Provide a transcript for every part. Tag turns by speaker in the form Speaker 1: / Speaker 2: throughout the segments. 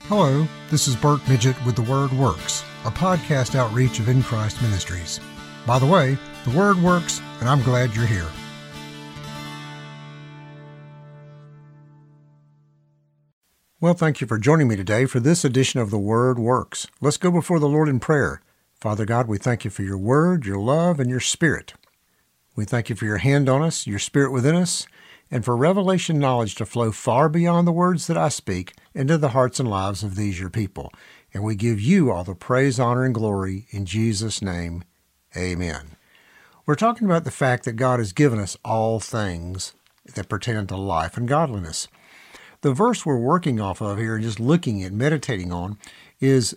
Speaker 1: Hello, this is Bert Midget with The Word Works, a podcast outreach of In Christ Ministries. By the way, The Word works, and I'm glad you're here. Well, thank you for joining me today for this edition of The Word Works. Let's go before the Lord in prayer. Father God, we thank you for your word, your love, and your spirit. We thank you for your hand on us, your spirit within us, and for revelation knowledge to flow far beyond the words that I speak into the hearts and lives of these your people. And we give you all the praise, honor, and glory in Jesus' name. Amen. We're talking about the fact that God has given us all things that pertain to life and godliness. The verse we're working off of here and just looking at, meditating on, is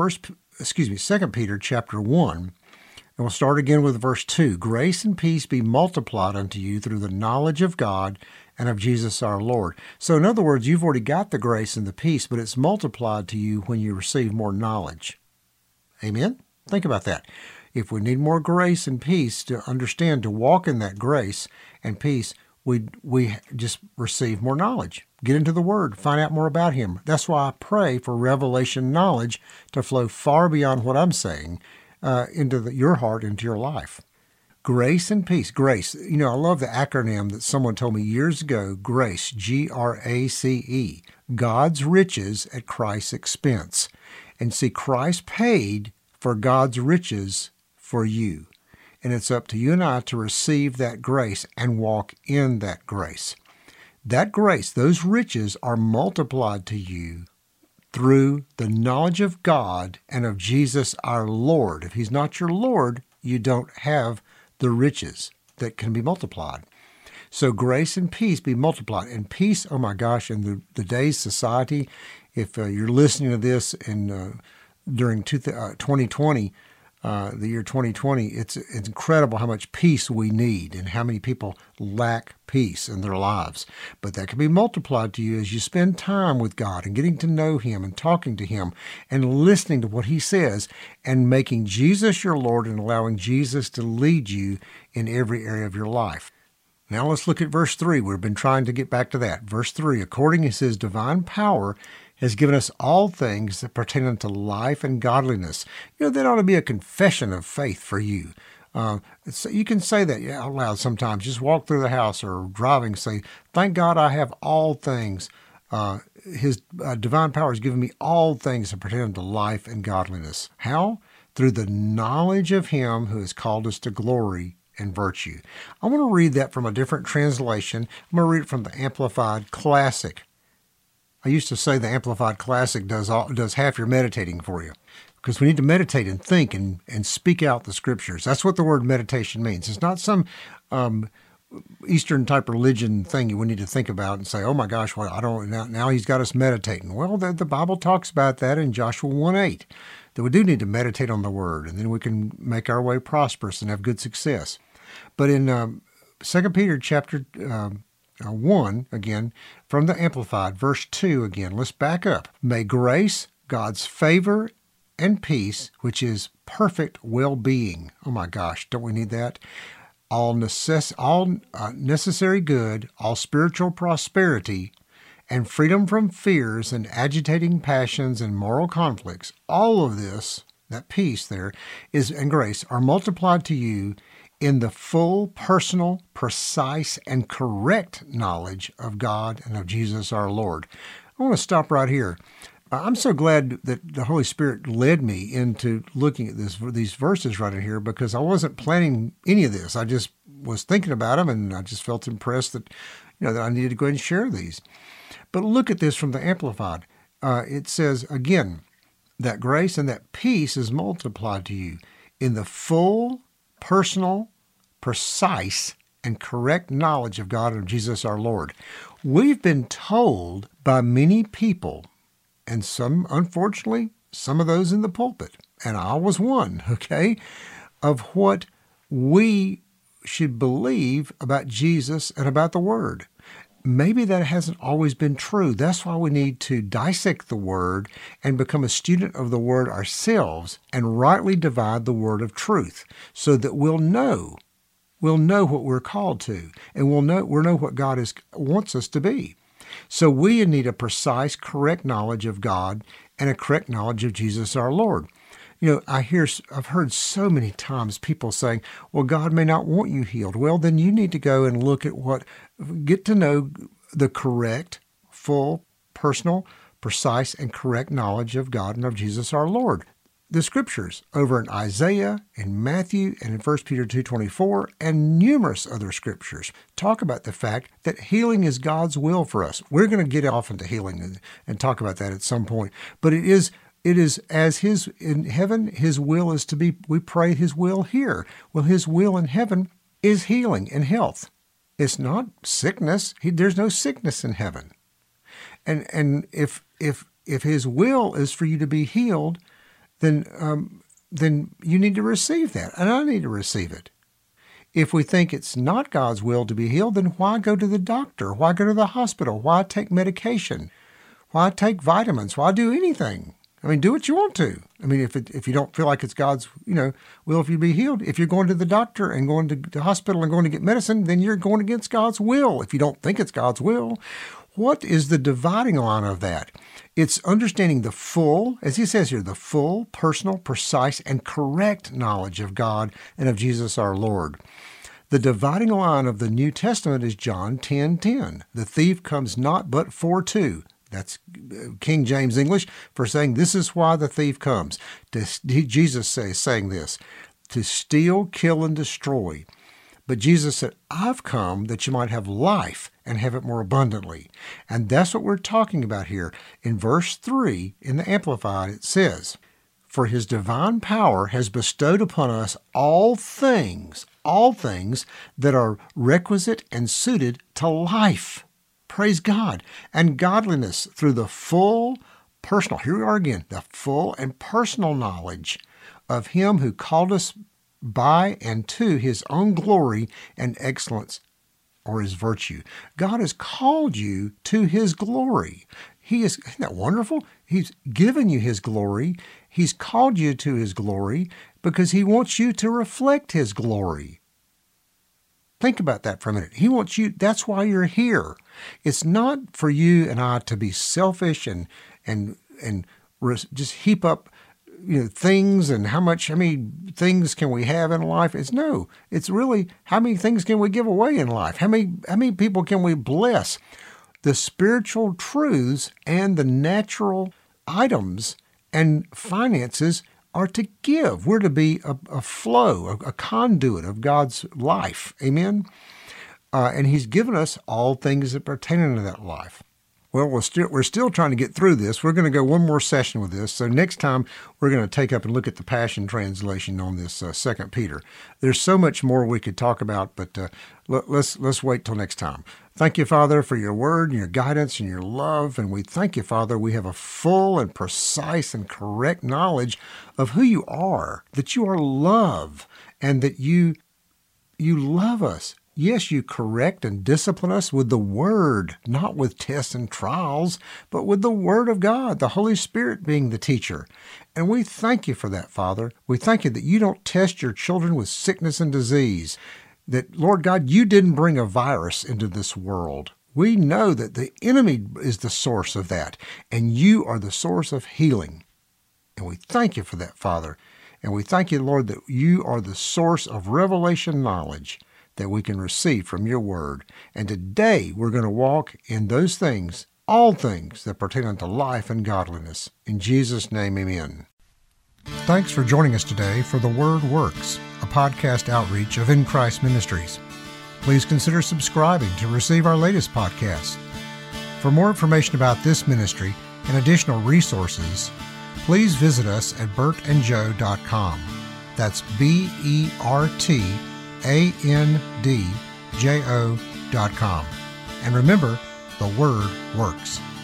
Speaker 1: 2 Peter chapter 1. And we'll start again with verse 2. Grace and peace be multiplied unto you through the knowledge of God and of Jesus our Lord. So in other words, you've already got the grace and the peace, but it's multiplied to you when you receive more knowledge. Amen? Think about that. If we need more grace and peace to understand, to walk in that grace and peace, we just receive more knowledge. Get into the Word. Find out more about Him. That's why I pray for revelation knowledge to flow far beyond what I'm saying into your heart, into your life. Grace and peace. Grace. I love the acronym that someone told me years ago. GRACE. G-R-A-C-E. God's riches at Christ's expense. And see, Christ paid for God's riches for you. And it's up to you and I to receive that grace and walk in that grace. That grace, those riches are multiplied to you through the knowledge of God and of Jesus our Lord. If He's not your Lord, you don't have the riches that can be multiplied. So grace and peace be multiplied. And peace, oh my gosh, in today's society, if you're listening to this during 2020, the year 2020, it's incredible how much peace we need and how many people lack peace in their lives. But that can be multiplied to you as you spend time with God and getting to know Him and talking to Him and listening to what He says and making Jesus your Lord and allowing Jesus to lead you in every area of your life. Now let's look at verse 3. We've been trying to get back to that. Verse 3, according to His divine power, has given us all things that pertain unto life and godliness. That ought to be a confession of faith for you. So you can say that out loud sometimes. Just walk through the house or driving, say, thank God I have all things. His divine power has given me all things that pertain unto life and godliness. How? Through the knowledge of Him who has called us to glory and virtue. I want to read that from a different translation. I'm going to read it from the Amplified Classic. I used to say the Amplified Classic does half your meditating for you, because we need to meditate and think and speak out the Scriptures. That's what the word meditation means. It's not some Eastern type religion thing we need to think about and say, oh my gosh, well, I don't now he's got us meditating. Well, the Bible talks about that in Joshua 1:8, that we do need to meditate on the Word, and then we can make our way prosperous and have good success. But in 2 Peter chapter 1, again, from the Amplified, verse 2 again, let's back up. May grace, God's favor, and peace, which is perfect well-being. Oh my gosh, don't we need that? All necessary good, all spiritual prosperity, and freedom from fears and agitating passions and moral conflicts, all of this, that peace there, and grace, are multiplied to you in the full, personal, precise, and correct knowledge of God and of Jesus our Lord. I want to stop right here. I'm so glad that the Holy Spirit led me into looking at these verses right in here, because I wasn't planning any of this. I just was thinking about them, and I just felt impressed that that I needed to go ahead and share these. But look at this from the Amplified. It says, again, that grace and that peace is multiplied to you in the full, personal, precise, and correct knowledge of God and of Jesus our Lord. We've been told by many people, and some, unfortunately, some of those in the pulpit, and I was one, of what we should believe about Jesus and about the Word. Maybe that hasn't always been true. That's why we need to dissect the Word and become a student of the Word ourselves and rightly divide the word of truth, so that we'll know what we're called to, and we'll know what God wants us to be. So we need a precise, correct knowledge of God and a correct knowledge of Jesus our Lord. I've heard so many times people saying, well, God may not want you healed. Well, then you need to go and get to know the correct, full, personal, precise, and correct knowledge of God and of Jesus our Lord. The scriptures over in Isaiah and Matthew and in 1 Peter 2:24 and numerous other scriptures talk about the fact that healing is God's will for us. We're going to get off into healing and talk about that at some point, but it is as in heaven, His will is to be, we pray His will here. Well, His will in heaven is healing and health. It's not sickness. There's no sickness in heaven. And if His will is for you to be healed, then you need to receive that, and I need to receive it. If we think it's not God's will to be healed, then why go to the doctor? Why go to the hospital? Why take medication? Why take vitamins? Why do anything? Do what you want to. If you don't feel like it's God's, will for you to be healed, if you're going to the doctor and going to the hospital and going to get medicine, then you're going against God's will if you don't think it's God's will. What is the dividing line of that? It's understanding the full, as he says here, the full, personal, precise, and correct knowledge of God and of Jesus our Lord. The dividing line of the New Testament is John 10:10. The thief comes not but for two. That's King James English for saying this is why the thief comes. Jesus saying this, to steal, kill, and destroy. But Jesus said, I've come that you might have life and have it more abundantly. And that's what we're talking about here. In verse 3, in the Amplified, it says, for His divine power has bestowed upon us all things that are requisite and suited to life. Praise God. And godliness through the full personal, here we are again, the full and personal knowledge of Him who called us by and to His own glory and excellence, or His virtue. God has called you to His glory. Isn't that wonderful? He's given you His glory. He's called you to His glory because He wants you to reflect His glory. Think about that for a minute. He wants you, that's why you're here. It's not for you and I to be selfish and just heap up things and how many things can we have in life? It's really how many things can we give away in life? How many people can we bless? The spiritual truths and the natural items and finances are to give. We're to be a flow, a conduit of God's life. Amen? And He's given us all things that pertain to that life. Well, we're still trying to get through this. We're going to go one more session with this. So next time, we're going to take up and look at the Passion Translation on this 2 Peter. There's so much more we could talk about, but let's wait till next time. Thank you, Father, for your word and your guidance and your love. And we thank you, Father, we have a full and precise and correct knowledge of who you are, that you are love, and that you love us. Yes, you correct and discipline us with the Word, not with tests and trials, but with the Word of God, the Holy Spirit being the teacher. And we thank you for that, Father. We thank you that you don't test your children with sickness and disease, that, Lord God, you didn't bring a virus into this world. We know that the enemy is the source of that, and you are the source of healing. And we thank you for that, Father. And we thank you, Lord, that you are the source of revelation knowledge that we can receive from your word. And today we're going to walk in those things, all things that pertain unto life and godliness. In Jesus' name, amen. Thanks for joining us today for The Word Works, a podcast outreach of In Christ Ministries. Please consider subscribing to receive our latest podcasts. For more information about this ministry and additional resources, please visit us at bertandjoe.com. That's BERTANDJO.com. And remember, the Word works.